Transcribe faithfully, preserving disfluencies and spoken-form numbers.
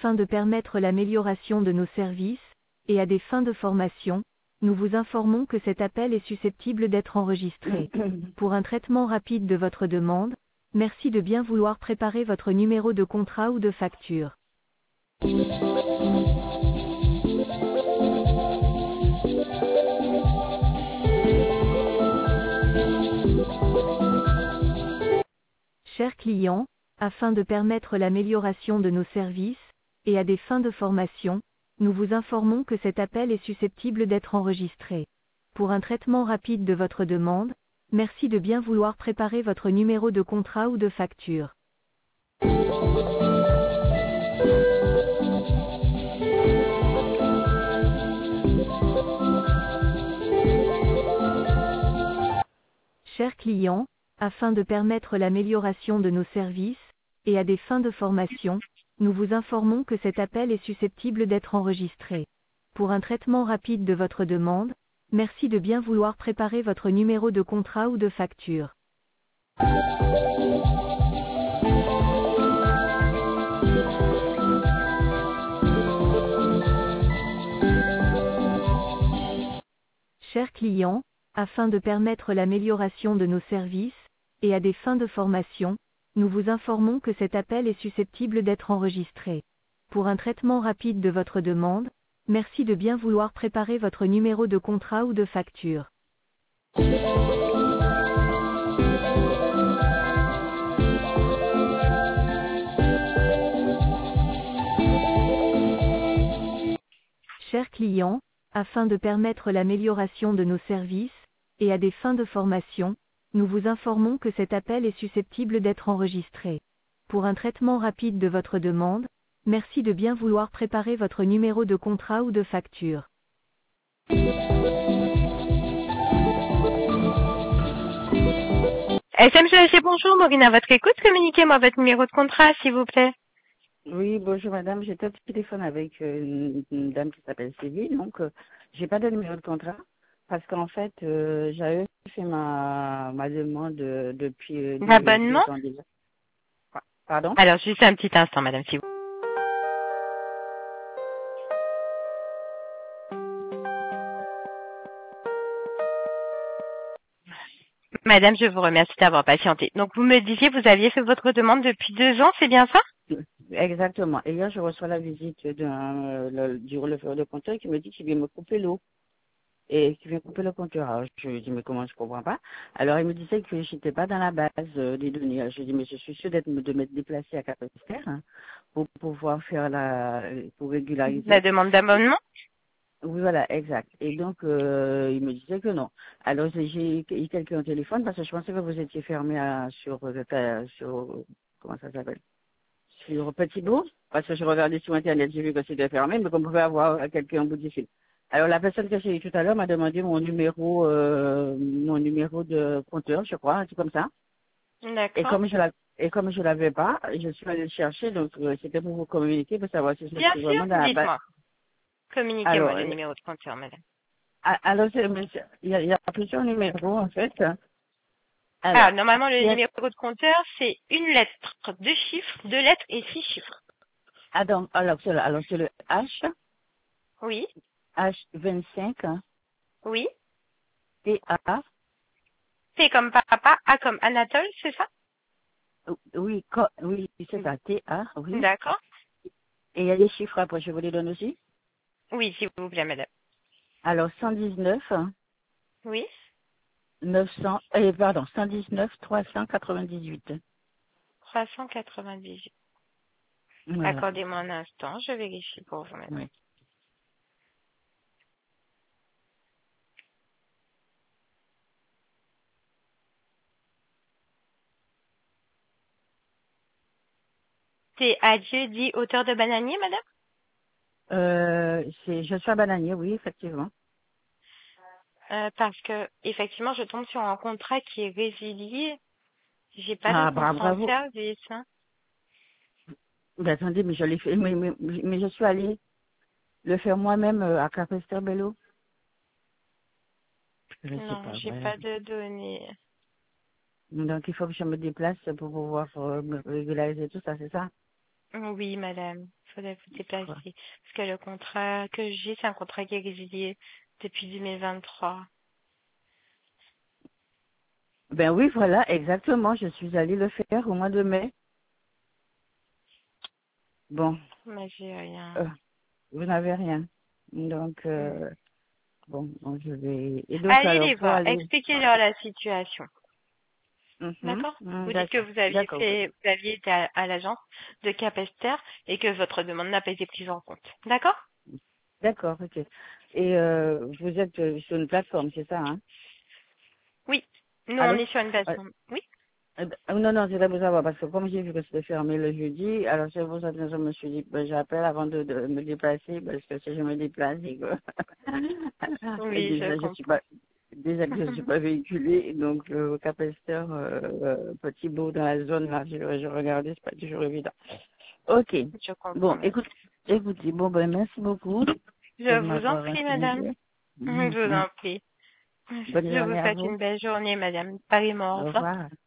Afin de permettre l'amélioration de nos services, et à des fins de formation, nous vous informons que cet appel est susceptible d'être enregistré. Pour un traitement rapide de votre demande, merci de bien vouloir préparer votre numéro de contrat ou de facture. Chers clients, afin de permettre l'amélioration de nos services, et à des fins de formation, nous vous informons que cet appel est susceptible d'être enregistré. Pour un traitement rapide de votre demande, merci de bien vouloir préparer votre numéro de contrat ou de facture. Chers clients, afin de permettre l'amélioration de nos services, et à des fins de formation, nous vous informons que cet appel est susceptible d'être enregistré. Pour un traitement rapide de votre demande, merci de bien vouloir préparer votre numéro de contrat ou de facture. Chers clients, afin de permettre l'amélioration de nos services, et à des fins de formation, nous vous informons que cet appel est susceptible d'être enregistré. Pour un traitement rapide de votre demande, merci de bien vouloir préparer votre numéro de contrat ou de facture. Chers clients, afin de permettre l'amélioration de nos services, et à des fins de formation, nous vous informons que cet appel est susceptible d'être enregistré. Pour un traitement rapide de votre demande, merci de bien vouloir préparer votre numéro de contrat ou de facture. S M C H, bonjour, Maureen à votre écoute, communiquez-moi votre numéro de contrat, s'il vous plaît. Oui, bonjour madame, j'étais au téléphone avec euh, une, une dame qui s'appelle Sylvie, donc euh, j'ai pas de numéro de contrat parce qu'en fait euh, j'avais fait ma ma demande euh, depuis euh, deux, deux L'abonnement? ans déjà. Pardon? Alors, juste un petit instant, madame, s'il vous plaît. Madame, je vous remercie d'avoir patienté. Donc, vous me disiez, vous aviez fait votre demande depuis deux ans, c'est bien ça? Exactement. Et hier je reçois la visite d'un euh, le- du releveur de compteur qui me dit qu'il vient me couper l'eau. Et qui vient couper le compteur. Alors, je lui dis, mais comment, je comprends pas. Alors, il me disait que j'étais pas dans la base euh, des données. Alors, je lui dis, mais je suis sûre d'être, de m'être déplacée à Capesterre hein, pour pouvoir faire la, pour régulariser. La demande d'abonnement? Oui, voilà, exact. Et donc, euh, il me disait que non. Alors, j'ai j'ai eu quelqu'un au téléphone parce que je pensais que vous étiez fermé à, sur, euh, sur, comment ça s'appelle? Sur Petit Bourg. Parce que je regardais sur Internet, j'ai vu que c'était fermé, mais qu'on pouvait avoir quelqu'un au bout du fil. Alors la personne que j'ai eue tout à l'heure m'a demandé mon numéro, euh, mon numéro de compteur, je crois, un truc comme ça. Et D'accord. comme je la, et comme je l'avais pas, je suis allée le chercher, donc euh, c'était pour vous communiquer pour savoir si je Bien suis sûr, vraiment dans la base. dites-moi. Communiquez-moi Alors, le euh, numéro de compteur, madame. a- alors c'est- mais c'est- il y, a, il y a plusieurs numéros en fait. Alors, Alors, normalement, le il y a- numéro de compteur, c'est une lettre, deux chiffres, deux lettres et six chiffres. ah, donc, alors c'est le, alors c'est le H, Oui, H vingt-cinq, oui. T A, P comme papa, A comme Anatole, c'est ça? oui, co- oui, c'est ça, T A, oui. D'accord. Et il y a des chiffres après, je vous les donne aussi. Oui, s'il vous plaît, madame. Alors cent dix-neuf, Oui. neuf cents, euh, pardon, cent dix-neuf, trois cent quatre-vingt-dix-huit. trois cent quatre-vingt-dix-huit. Voilà. Accordez-moi un instant, je vérifie pour vous, madame. Oui. C'est Adieu dit auteur de bananier, madame? Euh, c'est Joshua Bananier, oui, effectivement. Euh, parce que, effectivement, je tombe sur un contrat qui est résilié. J'ai pas de Ah, bra- contrat en bravo. service, hein. Mais attendez, mais je l'ai fait, mais, mais, mais je suis allée le faire moi-même euh, à Capesterre-Bello. Je sais Non, pas, j'ai vrai. pas de données. Donc il faut que je me déplace pour pouvoir euh, me régulariser tout ça, c'est ça? Oui, madame. Il faudrait vous déplacer. Quoi. Parce que le contrat que j'ai, c'est un contrat qui est résilié depuis deux mille vingt-trois. Ben oui, voilà, exactement. Je suis allée le faire au mois de mai. Bon, Mais j'ai rien. euh, vous n'avez rien. Donc, Mm. euh, bon, bon, je vais... Et donc, Allez alors, les pour voir. aller... Expliquez-leur la situation. Mhm, D'accord? mm, Vous dites que d'accord, vous aviez d'accord, fait, vous aviez été à, à l'agence de Capesterre et que votre demande n'a pas été prise en compte. D'accord? d'accord, ok. Et euh, vous êtes euh, sur une plateforme, c'est ça, hein? Oui. Nous, on Allô? est sur une Ouais. plateforme. Oui. Eh ben, euh, non, non, c'est là pour savoir, parce que comme j'ai vu que c'était fermé le jeudi, alors c'est pour ça que je me suis dit, ben, j'appelle avant de, de me déplacer, parce que si je me déplace, et que et Oui, je déjà je suis comprends. pas, déjà que je ne suis pas véhiculée, donc euh, au Capesterre, euh, euh, petit bout dans la zone là, je, je regardais, c'est pas toujours évident. Ok, Je comprends, bon, madame. écoute, écoutez, bon ben merci beaucoup Je pour vous en m'avoir prie, madame. renseigné. Je Mhm. vous en prie. Bonne Je vous journée à souhaite vous, une belle journée, madame. Pareillement, au au revoir. revoir.